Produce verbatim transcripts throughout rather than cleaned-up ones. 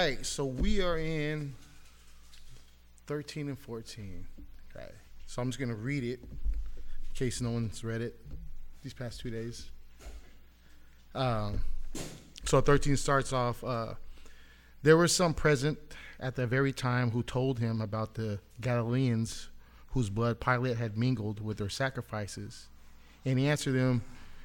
right, so we are in thirteen and fourteen. Okay, so I'm just going to read it in case no one's read it these past two days. Um, so thirteen starts off, uh, there were some present at the very time who told him about the Galileans whose blood Pilate had mingled with their sacrifices. And he answered them,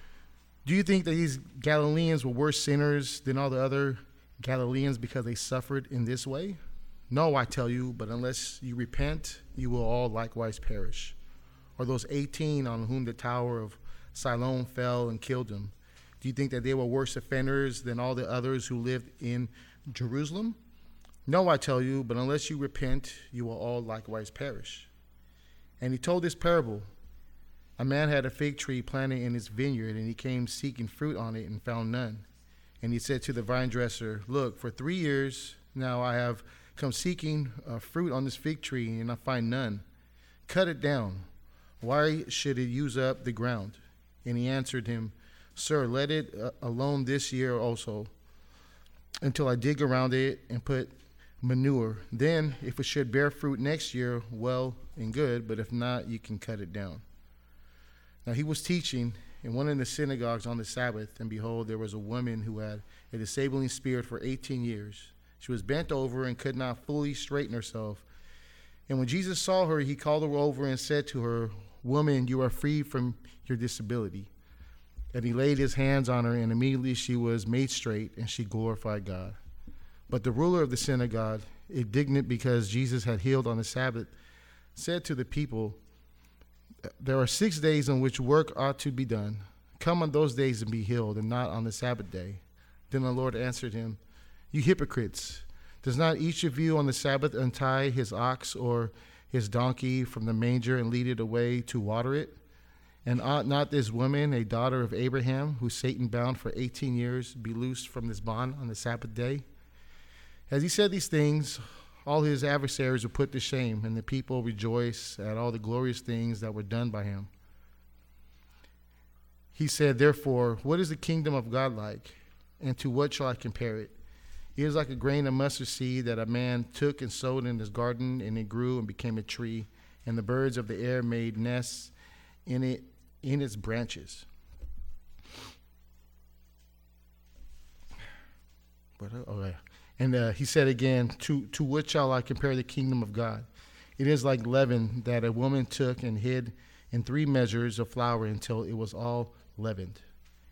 do you think that these Galileans were worse sinners than all the other Galileans because they suffered in this way? No, I tell you, but unless you repent, you will all likewise perish. Or those eighteen on whom the tower of Siloam fell and killed them, do you think that they were worse offenders than all the others who lived in Jerusalem? No, I tell you, but unless you repent, you will all likewise perish. And he told this parable. A man had a fig tree planted in his vineyard, and he came seeking fruit on it and found none. And he said to the vine dresser, look, for three years now I have come seeking uh, fruit on this fig tree, and I find none. Cut it down. Why should it use up the ground? And he answered him, Sir, let it uh, alone this year also, until I dig around it and put manure. Then, if it should bear fruit next year, well and good, but if not, you can cut it down. Now he was teaching in one of the synagogues on the Sabbath, and behold, there was a woman who had a disabling spirit for eighteen years. She was bent over and could not fully straighten herself. And when Jesus saw her, he called her over and said to her, Woman, you are free from your disability. And he laid his hands on her, and immediately she was made straight, and she glorified God. But the ruler of the synagogue, indignant because Jesus had healed on the Sabbath, said to the people, there are six days on which work ought to be done. Come on those days and be healed, and not on the Sabbath day. Then the Lord answered him, You hypocrites, does not each of you on the Sabbath untie his ox or his donkey from the manger and lead it away to water it? And ought not this woman, a daughter of Abraham, who Satan bound for eighteen years, be loosed from this bond on the Sabbath day? As he said these things, all his adversaries were put to shame, and the people rejoiced at all the glorious things that were done by him. He said, Therefore, what is the kingdom of God like, and to what shall I compare it? It is like a grain of mustard seed that a man took and sowed in his garden, and it grew and became a tree, and the birds of the air made nests in it in its branches. But, oh, yeah. And uh, he said again, to, to what shall I compare the kingdom of God? It is like leaven that a woman took and hid in three measures of flour until it was all leavened.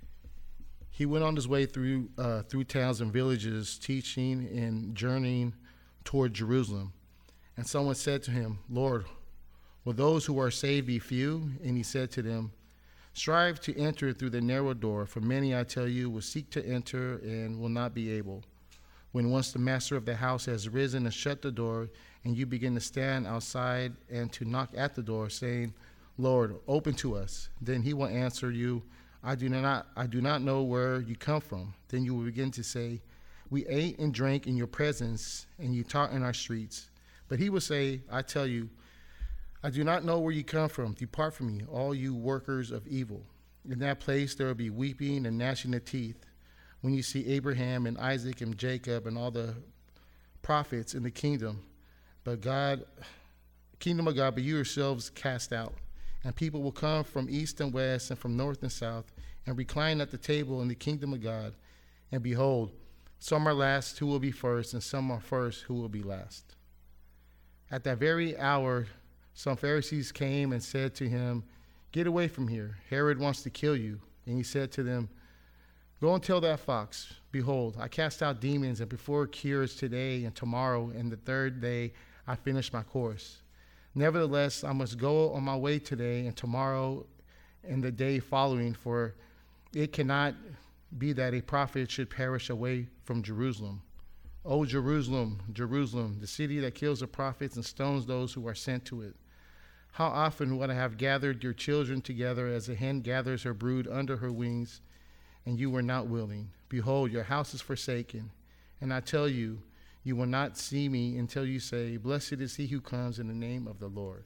He went on his way through uh, through towns and villages, teaching and journeying toward Jerusalem. And someone said to him, Lord, will those who are saved be few? And he said to them, Strive to enter through the narrow door, for many, I tell you, will seek to enter and will not be able. When once the master of the house has risen and shut the door, and you begin to stand outside and to knock at the door, saying, Lord, open to us, then he will answer you, I do not I do not know where you come from. Then you will begin to say, We ate and drank in your presence, and you taught in our streets. But he will say, I tell you, I do not know where you come from. Depart from me, all you workers of evil. In that place there will be weeping and gnashing of teeth, when you see Abraham and Isaac and Jacob and all the prophets in the kingdom, but God, kingdom of God, but you yourselves cast out. And people will come from east and west and from north and south and recline at the table in the kingdom of God. And behold, some are last who will be first, and some are first who will be last. At that very hour, some Pharisees came and said to him, Get away from here. Herod wants to kill you. And he said to them, Go and tell that fox, Behold, I cast out demons, and before cures today and tomorrow, and the third day I finish my course. Nevertheless, I must go on my way today and tomorrow and the day following, for it cannot be that a prophet should perish away from Jerusalem. O Jerusalem, Jerusalem, the city that kills the prophets and stones those who are sent to it. How often would I have gathered your children together as a hen gathers her brood under her wings, and you were not willing. Behold, your house is forsaken. And I tell you, you will not see me until you say, Blessed is he who comes in the name of the Lord.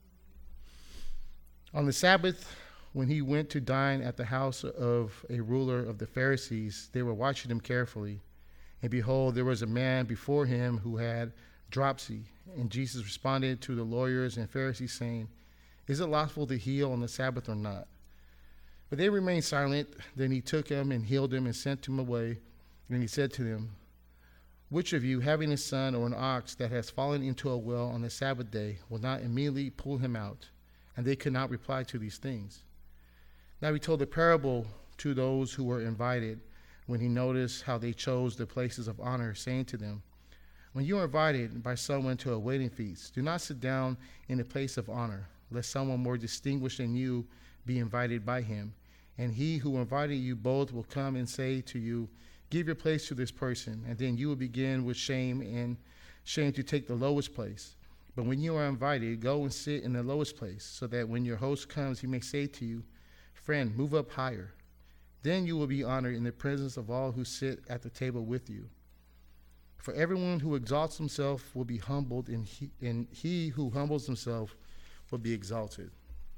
On the Sabbath, when he went to dine at the house of a ruler of the Pharisees, they were watching him carefully. And behold, there was a man before him who had dropsy. And Jesus responded to the lawyers and Pharisees, saying, Is it lawful to heal on the Sabbath or not? But they remained silent. Then he took him and healed him and sent him away. And he said to them, Which of you, having a son or an ox that has fallen into a well on the Sabbath day, will not immediately pull him out? And they could not reply to these things. Now he told a parable to those who were invited, when he noticed how they chose the places of honor, saying to them, When you are invited by someone to a wedding feast, do not sit down in the place of honor, lest someone more distinguished than you be invited by him. And he who invited you both will come and say to you, Give your place to this person, and then you will begin with shame and shame to take the lowest place. But when you are invited, go and sit in the lowest place, so that when your host comes, he may say to you, Friend, move up higher. Then you will be honored in the presence of all who sit at the table with you. For everyone who exalts himself will be humbled, and he, and he who humbles himself will be exalted.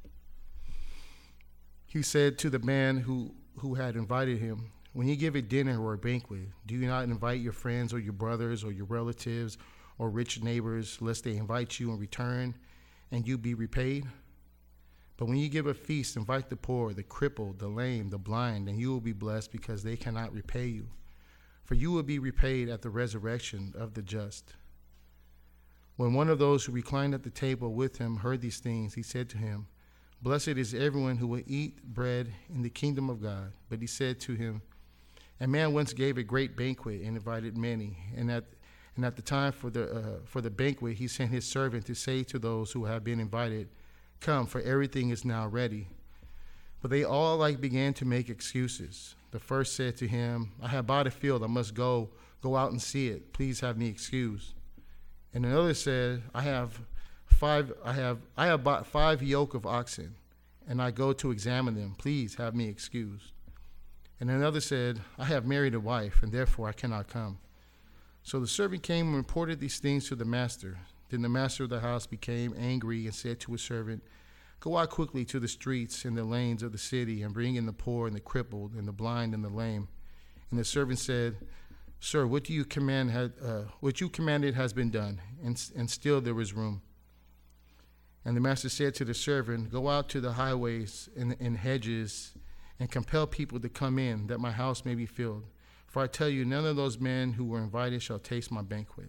He said to the man who, who had invited him, When you give a dinner or a banquet, do you not invite your friends or your brothers or your relatives or rich neighbors, lest they invite you in return and you be repaid? But when you give a feast, invite the poor, the crippled, the lame, the blind, and you will be blessed, because they cannot repay you. For you will be repaid at the resurrection of the just. When one of those who reclined at the table with him heard these things, he said to him, Blessed is everyone who will eat bread in the kingdom of God. But he said to him, A man once gave a great banquet and invited many. And at, and at the time for the, uh, for the banquet, he sent his servant to say to those who had been invited, Come, for everything is now ready. But they all alike began to make excuses. The first said to him, I have bought a field, I must go, go out and see it. Please have me excused. And another said, I have five, I have, I have bought five yoke of oxen, and I go to examine them. Please have me excused. And another said, I have married a wife, and therefore I cannot come. So the servant came and reported these things to the master. Then the master of the house became angry and said to his servant, Go out quickly to the streets and the lanes of the city and bring in the poor and the crippled and the blind and the lame. And the servant said, Sir, what do you command? Had, uh, what you commanded has been done, and, and still there is room. And the master said to the servant, Go out to the highways and, and hedges and compel people to come in, that my house may be filled. For I tell you, none of those men who were invited shall taste my banquet.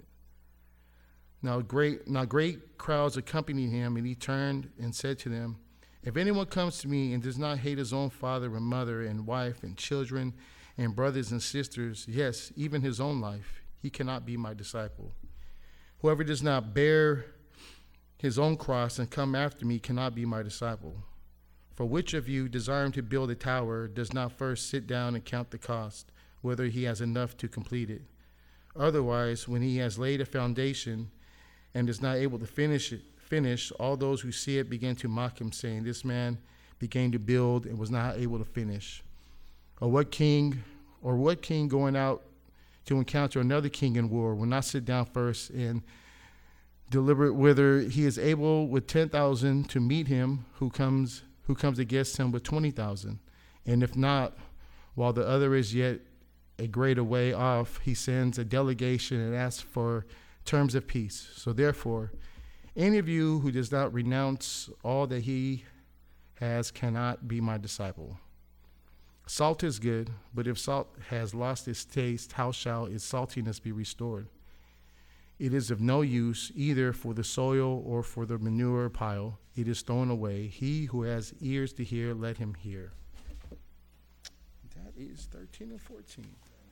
Now great, now great crowds accompanied him, and he turned and said to them, If anyone comes to me and does not hate his own father and mother and wife and children and brothers and sisters, yes, even his own life, he cannot be my disciple. Whoever does not bear his own cross and come after me cannot be my disciple. For which of you, desiring to build a tower, does not first sit down and count the cost, whether he has enough to complete it? Otherwise, when he has laid a foundation and is not able to finish it, finish, all those who see it begin to mock him, saying, This man began to build and was not able to finish. Or what king, or what king going out to encounter another king in war will not sit down first and deliberate whether he is able with ten thousand to meet him who comes who comes against him with twenty thousand? And if not, while the other is yet a greater way off, he sends a delegation and asks for terms of peace. So therefore, any of you who does not renounce all that he has cannot be my disciple. Salt is good, but if salt has lost its taste, how shall its saltiness be restored? It is of no use either for the soil or for the manure pile. It is thrown away. He who has ears to hear, let him hear. That is thirteen and fourteen.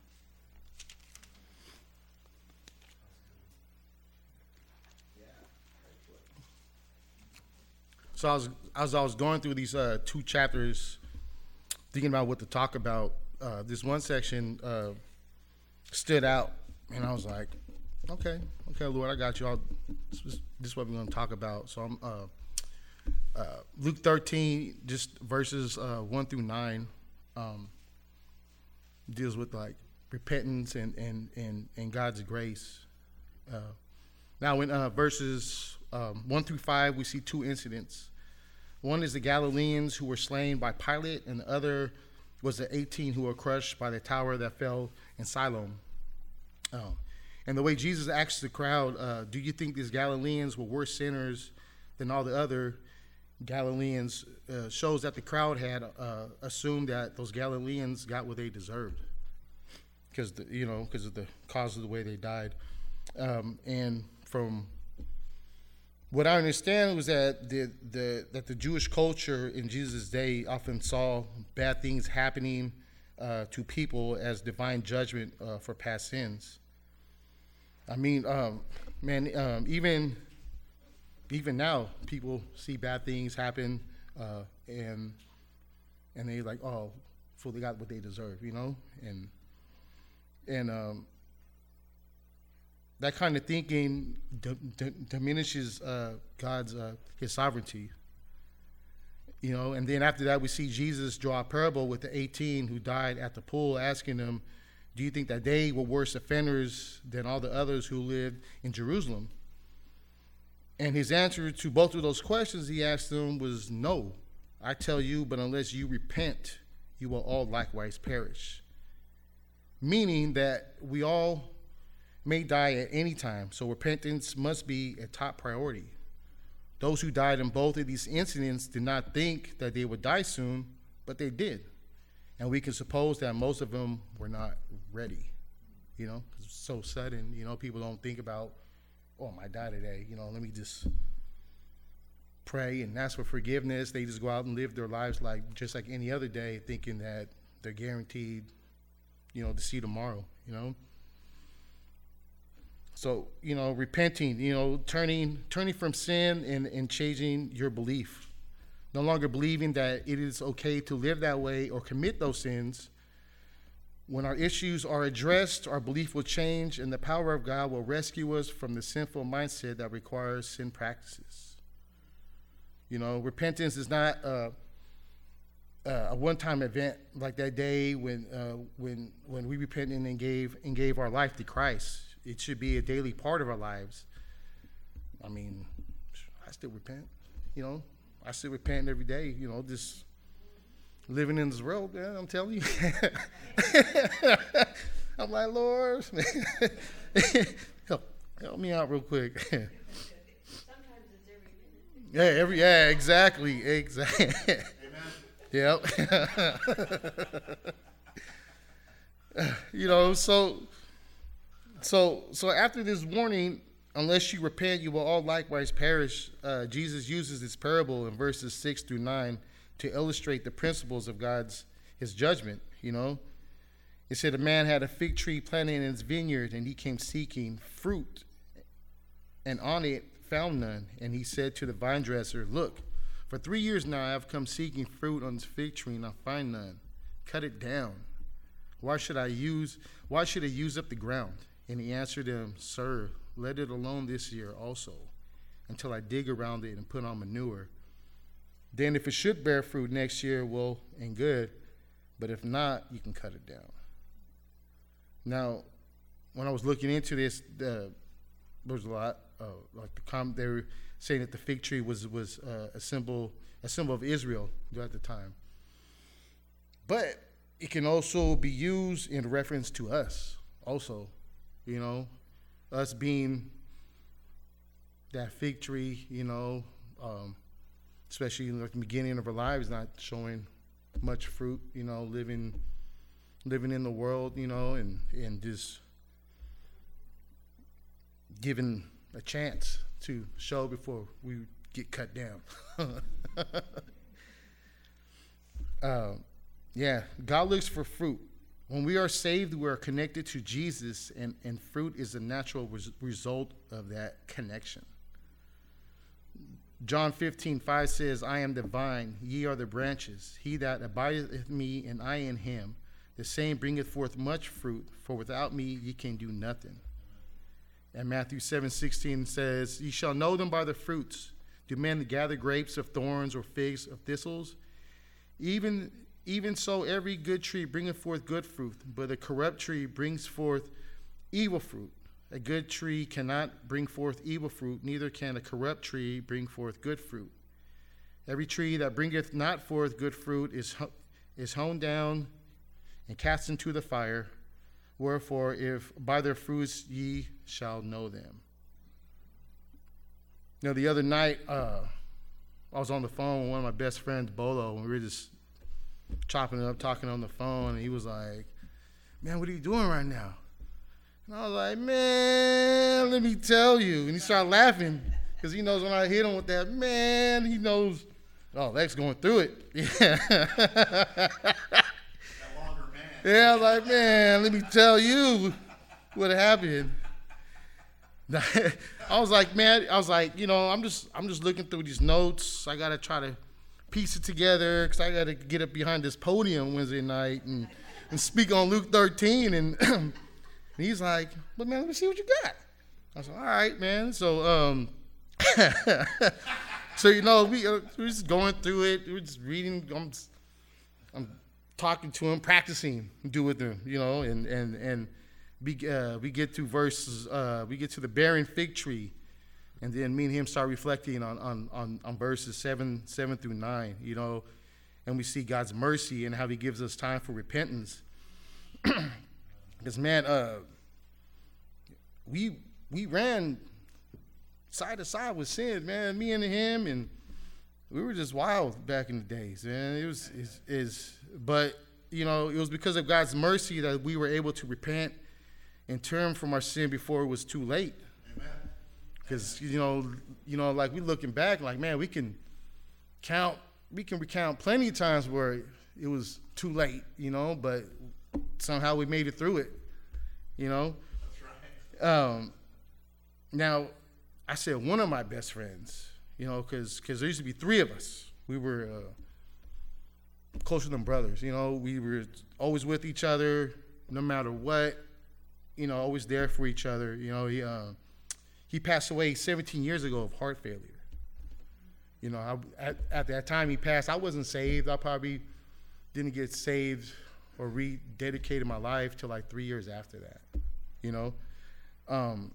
So I was, as I was going through these uh, two chapters, thinking about what to talk about, uh, this one section uh, stood out, and I was like, okay, okay, Lord, I got you. I'll, this, is, this is what we're going to talk about. So I'm uh, uh, Luke thirteen, just verses uh, one through nine, um, deals with like repentance and and and, and God's grace. Uh, now, in uh, verses um, one through five, we see two incidents. One is the Galileans who were slain by Pilate, and the other was the eighteen who were crushed by the tower that fell in Siloam. Um, and the way Jesus asked the crowd, uh, do you think these Galileans were worse sinners than all the other Galileans, uh, shows that the crowd had uh, assumed that those Galileans got what they deserved because, you know, because of the cause of the way they died. Um, and from what I understand was that the, the that the Jewish culture in Jesus' day often saw bad things happening uh, to people as divine judgment uh, for past sins. I mean, um, man, um, even even now, people see bad things happen, uh, and and they like, oh, fully got what they deserve, you know, and and um, that kind of thinking d- d- diminishes uh, God's uh, His sovereignty, you know. And then after that, we see Jesus draw a parable with the eighteen who died at the pool, asking them, do you think that they were worse offenders than all the others who lived in Jerusalem? And his answer to both of those questions he asked them was, no, I tell you, but unless you repent, you will all likewise perish. Meaning that we all may die at any time, so repentance must be a top priority. Those who died in both of these incidents did not think that they would die soon, but they did. And we can suppose that most of them were not ready, you know, 'cause it's so sudden, you know, people don't think about, oh, I might die today, you know, let me just pray and ask for forgiveness. They just go out and live their lives like just like any other day, thinking that they're guaranteed, you know, to see tomorrow, you know. So, you know, repenting, you know, turning turning from sin and, and changing your belief. No longer believing that it is okay to live that way or commit those sins. When our issues are addressed, our belief will change, and the power of God will rescue us from the sinful mindset that requires sin practices. You know, repentance is not a, a one-time event like that day when uh, when when we repented and gave and gave our life to Christ. It should be a daily part of our lives. I mean, I still repent, you know. I still repent every day, you know, just living in this world, man, I'm telling you. I'm like, Lord, help, help me out real quick. Sometimes it's every minute. Yeah, every yeah, exactly, exactly. Yep. You know, so so so after this warning, unless you repent, you will all likewise perish. Uh, Jesus uses this parable in verses six through nine to illustrate the principles of God's his judgment. You know, it said a man had a fig tree planted in his vineyard, and he came seeking fruit, and on it found none. And he said to the vine dresser, "Look, for three years now I have come seeking fruit on this fig tree, and I find none. Cut it down. Why should I use? Why should I use up the ground?" And he answered him, "Sir, let it alone this year also, until I dig around it and put on manure. Then if it should bear fruit next year, well and good, but if not, you can cut it down." Now, when I was looking into this, the, there was a lot, uh, like the com- they were saying that the fig tree was was uh, a symbol, a symbol of Israel at the time. But it can also be used in reference to us, also, you know. Us being that fig tree, you know, um, especially in like the beginning of our lives, not showing much fruit, you know, living living in the world, you know, and, and just given a chance to show before we get cut down. uh, yeah, God looks for fruit. When we are saved, we are connected to Jesus, and, and fruit is a natural res- result of that connection. John fifteen five says, "I am the vine, ye are the branches. He that abideth in me, and I in him, the same bringeth forth much fruit, for without me ye can do nothing." And Matthew seven sixteen says, "Ye shall know them by the fruits. Do men gather grapes of thorns or figs of thistles? Even Even so, every good tree bringeth forth good fruit, but a corrupt tree brings forth evil fruit. A good tree cannot bring forth evil fruit, neither can a corrupt tree bring forth good fruit. Every tree that bringeth not forth good fruit is is hewn down and cast into the fire. Wherefore, if by their fruits ye shall know them. You know, the other night, uh, I was on the phone with one of my best friends, Bolo, and we were just chopping it up, talking on the phone, and he was like, man, what are you doing right now? And I was like, man, let me tell you. And he started laughing because he knows when I hit him with that, man, he knows, oh, Lex going through it. Yeah. That longer man. Yeah, I was like, man, let me tell you what happened. I was like, man, I was like, you know, I'm just, I'm just looking through these notes. I gotta try to piece it together because I gotta get up behind this podium Wednesday night and, and speak on Luke thirteen. And, and he's like, but man, let me see what you got. I was like, all right, man. So, um, so you know, we uh, we're just going through it. We're just reading. I'm, I'm talking to him, practicing, do with him, you know, and and and. We, uh, we get to verses, uh, we get to the barren fig tree, and then me and him start reflecting on, on, on, on verses seven, seven through nine, you know, and we see God's mercy and how he gives us time for repentance. Because, man, uh, we we ran side to side with sin, man, me and him, and we were just wild back in the days, man. It was, is, is, but, you know, it was because of God's mercy that we were able to repent and turn from our sin before it was too late. Because, you know, you know, like we looking back, like, man, we can count, we can recount plenty of times where it was too late, you know, but somehow we made it through it, you know. That's right. Um, now, I said one of my best friends, you know, because because there used to be three of us. We were uh, closer than brothers, you know. We were always with each other, no matter what. You know, always there for each other. You know, he uh, he passed away seventeen years ago of heart failure. You know, I, at, at that time he passed, I wasn't saved. I probably didn't get saved or rededicated my life till like three years after that. You know, um,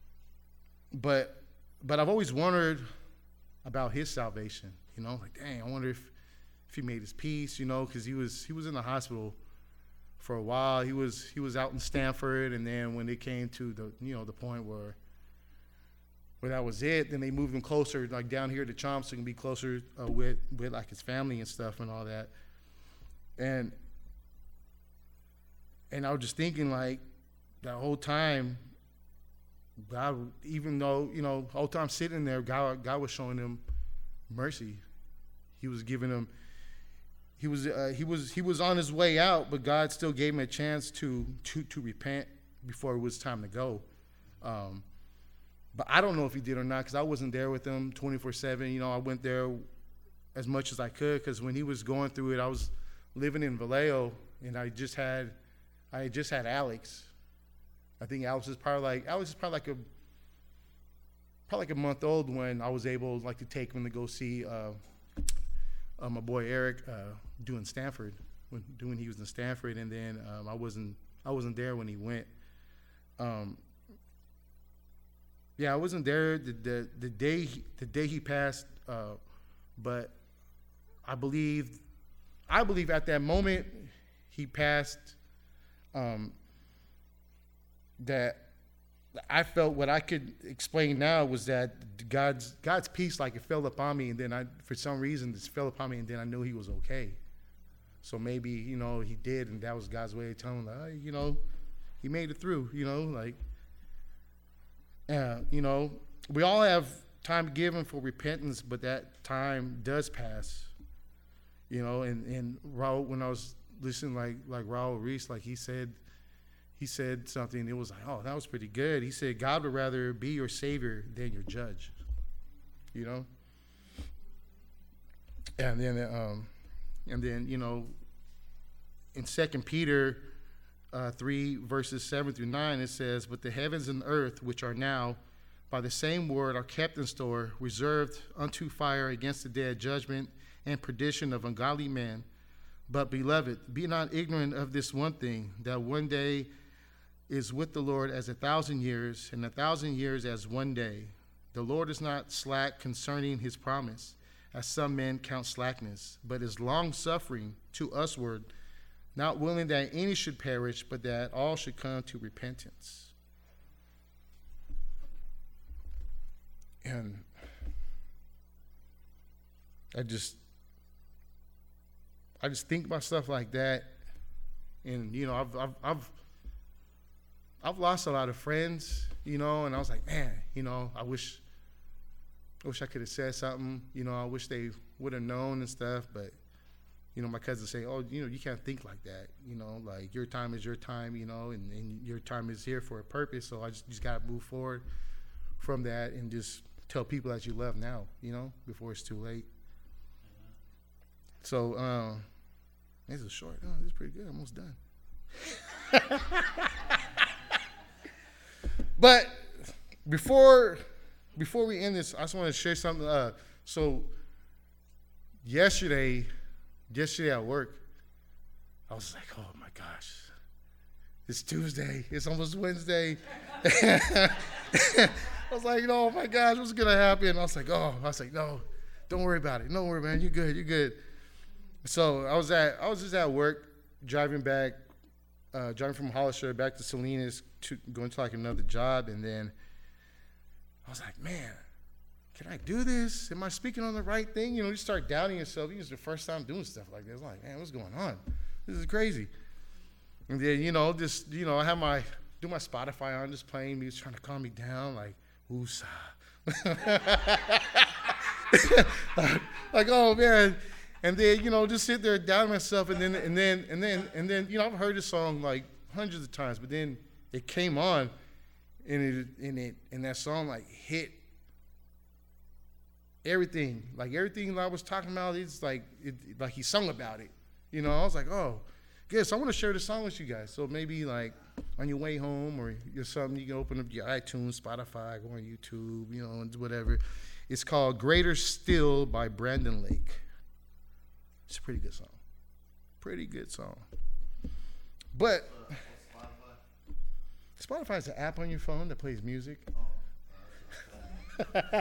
but but I've always wondered about his salvation. You know, like, dang, I wonder if if he made his peace. You know, because he was he was in the hospital for a while. He was he was out in Stanford, and then when it came to the you know the point where where that was it, then they moved him closer, like down here to Chomps, so he can be closer uh, with with like his family and stuff and all that. And and I was just thinking, like, that whole time, God, even though you know, the whole time sitting there, God God was showing him mercy. He was giving him. He was uh, he was he was on his way out, but God still gave him a chance to to to repent before it was time to go. Um, but I don't know if he did or not because I wasn't there with him twenty-four seven. You know, I went there as much as I could because when he was going through it, I was living in Vallejo, and I just had I had just had Alex. I think Alex is probably like Alex is probably like a probably like a month old when I was able like to take him to go see. Uh, Uh, my boy Eric uh, doing Stanford, when doing he was in Stanford, and then um, I wasn't I wasn't there when he went. Um, yeah, I wasn't there the the, the day he, the day he passed, uh, but I believe I believe at that moment he passed. Um, that I felt what I could explain now was that God's God's peace, like it fell upon me, and then I, for some reason, this fell upon me, and then I knew he was okay. So maybe, you know, he did, and that was God's way of telling him, like, hey, you know, he made it through, you know, like, uh, you know, we all have time given for repentance, but that time does pass, you know, and, and Raul, when I was listening, like, like Raul Reese, like he said, He said something, it was like, oh, that was pretty good. He said, God would rather be your savior than your judge, you know? And then, um, and then you know, in Second Peter uh, three, verses seven through nine, it says, but the heavens and earth, which are now, by the same word, are kept in store, reserved unto fire against the day of judgment and perdition of ungodly men. But, beloved, be not ignorant of this one thing, that one day is with the Lord as a thousand years, and a thousand years as one day. The Lord is not slack concerning his promise, as some men count slackness, but is long-suffering to usward, not willing that any should perish, but that all should come to repentance. And I just, I just think about stuff like that, and you know, I've, I've, I've, I've lost a lot of friends, you know, and I was like, man, you know, I wish, I wish I could have said something, you know, I wish they would have known and stuff, but. You know, my cousins say, oh, you know, you can't think like that. You know, like your time is your time, you know, and, and your time is here for a purpose. So I just, just got to move forward from that and just tell people that you love now, you know, before it's too late. Mm-hmm. So um, this is short. Oh, this is pretty good. Almost done. But before before we end this, I just want to share something. Uh, so yesterday... Yesterday at work, I was like, oh my gosh, it's Tuesday, it's almost Wednesday. I was like, oh my gosh, what's gonna happen? I was like, oh, I was like, no, don't worry about it. Don't worry, man, you're good, you're good. So I was at, I was just at work, driving back, uh, driving from Hollister back to Salinas, to, going to like another job, and then I was like, man, can I do this? Am I speaking on the right thing? You know, you start doubting yourself. It's the first time doing stuff like this. I'm like, man, what's going on? This is crazy. And then, you know, just, you know, I have my, do my Spotify on, just playing music, trying to calm me down, like, woosah. Like, oh, man. And then, you know, just sit there doubting myself. And then, and then, and then, and then, you know, I've heard this song like hundreds of times, but then it came on and it, and it, and that song like hit everything, like everything I was talking about, it's like, it, like he sung about it. You know, I was like, oh, good. So I want to share this song with you guys. So maybe like on your way home or you're something, you can open up your iTunes, Spotify, go on YouTube, you know, and whatever. It's called Greater Still by Brandon Lake. It's a pretty good song. Pretty good song. But Uh, Spotify? Spotify is an app on your phone that plays music. Oh, uh,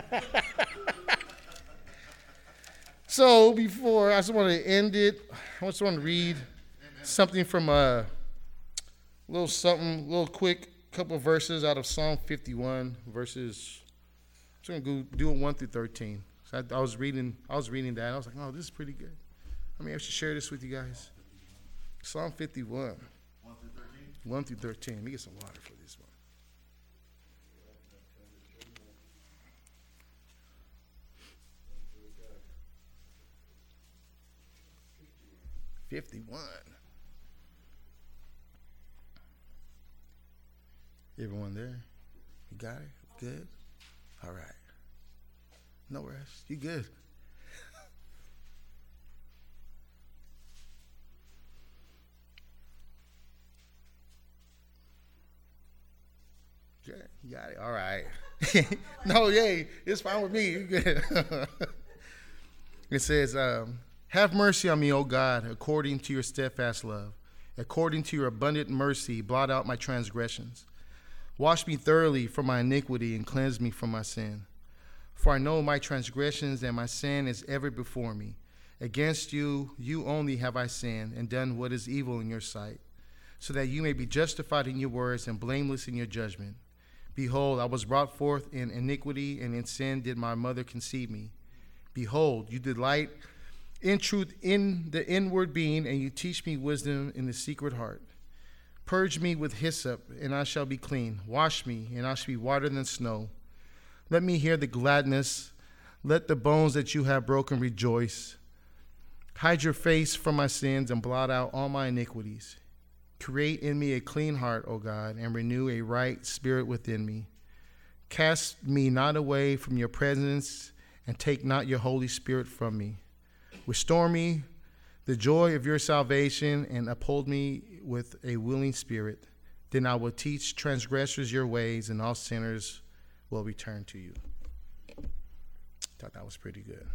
So before, I just want to end it, I just want to read something from a little something, little quick couple of verses out of Psalm fifty-one, verses, I'm just going to go do it one through thirteen. So I, I was reading, I was reading that, and I was like, oh, this is pretty good. I mean, I should share this with you guys. Psalm fifty-one, one through thirteen? one through thirteen. Let me get some water for this one. fifty-one. Everyone there? You got it? Good? All right. No rush. You good. Yeah, you got it. All right. No, yay. It's fine with me. You good. It says, um, have mercy on me, O God, according to your steadfast love. According to your abundant mercy, blot out my transgressions. Wash me thoroughly from my iniquity and cleanse me from my sin. For I know my transgressions and my sin is ever before me. Against you, you only have I sinned and done what is evil in your sight, so that you may be justified in your words and blameless in your judgment. Behold, I was brought forth in iniquity, and in sin did my mother conceive me. Behold, you delight in truth in the inward being, and you teach me wisdom in the secret heart. Purge me with hyssop, and I shall be clean. Wash me, and I shall be whiter than snow. Let me hear the gladness. Let the bones that you have broken rejoice. Hide your face from my sins and blot out all my iniquities. Create in me a clean heart, O God, and renew a right spirit within me. Cast me not away from your presence, and take not your Holy Spirit from me. Restore me the joy of your salvation, and uphold me with a willing spirit. Then I will teach transgressors your ways, and all sinners will return to you. Thought that was pretty good.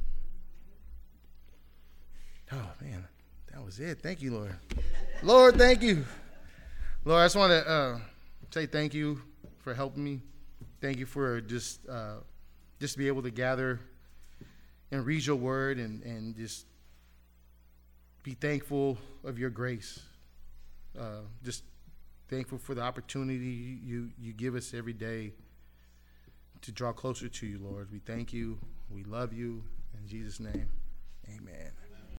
Oh, man, that was it. Thank you, Lord. Lord, thank you. Lord, I just want to uh, say thank you for helping me. Thank you for just uh, just to be able to gather and read your word and, and just be thankful of your grace. Uh, just thankful for the opportunity you, you give us every day to draw closer to you, Lord. We thank you. We love you. In Jesus' name, amen.